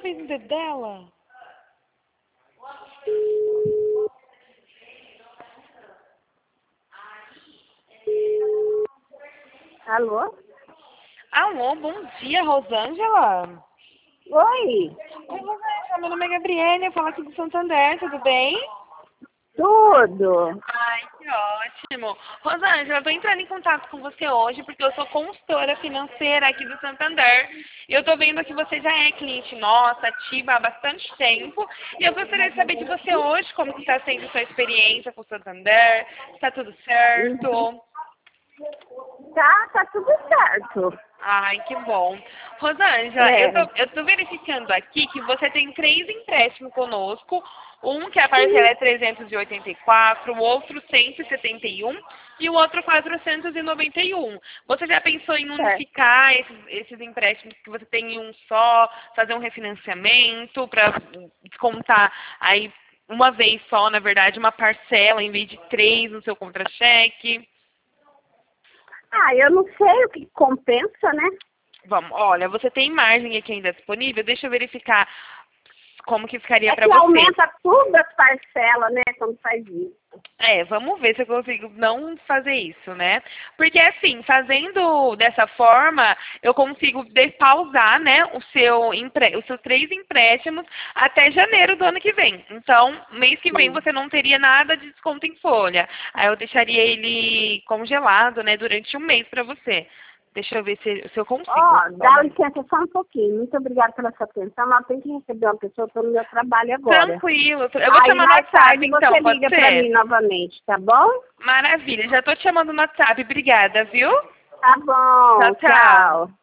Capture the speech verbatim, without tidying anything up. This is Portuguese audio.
fez no dedo dela? Alô? Alô, bom dia, Rosângela. Oi, Oi, Rosângela, meu nome é Gabriela, eu falo aqui do Santander, tudo bem? tudo. Ai, que ótimo. Rosângela, eu tô entrando em contato com você hoje porque eu sou consultora financeira aqui do Santander. E eu tô vendo que você já é cliente nossa, ativa há bastante tempo. E eu gostaria de saber de você hoje como que está sendo sua experiência com o Santander. Está tudo certo? Tá, tá tudo certo. Ai, que bom. Rosângela, eu É. tô, eu tô verificando aqui que você tem três empréstimos conosco. Um que a parcela é trezentos e oitenta e quatro, o outro cento e setenta e um e o outro quatrocentos e noventa e um. Você já pensou em Certo. unificar esses, esses empréstimos que você tem em um só, fazer um refinanciamento para descontar aí uma vez só, na verdade, uma parcela em vez de três no seu contra-cheque? Ah, eu não sei o que compensa, né? Vamos, olha, você tem margem aqui ainda disponível? Deixa eu verificar como que ficaria É para que você. aumenta tudo as parcelas, né, quando faz isso. É, vamos ver se eu consigo não fazer isso, né? Porque assim, fazendo dessa forma, eu consigo de- pausar, né, o seu empre- os seus três empréstimos até janeiro do ano que vem. Então, mês que vem Sim. você não teria nada de desconto em folha. Aí eu deixaria ele congelado, né, durante um mês para você. Deixa eu ver se, se eu consigo. Ó, dá licença só um pouquinho. Muito obrigada pela sua atenção. Mas tem que receber uma pessoa, estou no meu trabalho agora. Tranquilo. Eu vou te Aí chamar no mais WhatsApp, tarde então, você pode liga pra ser? mim novamente, tá bom? Maravilha. Já tô te chamando no WhatsApp. Obrigada, viu? Tá Tchau, bom, tchau. tchau.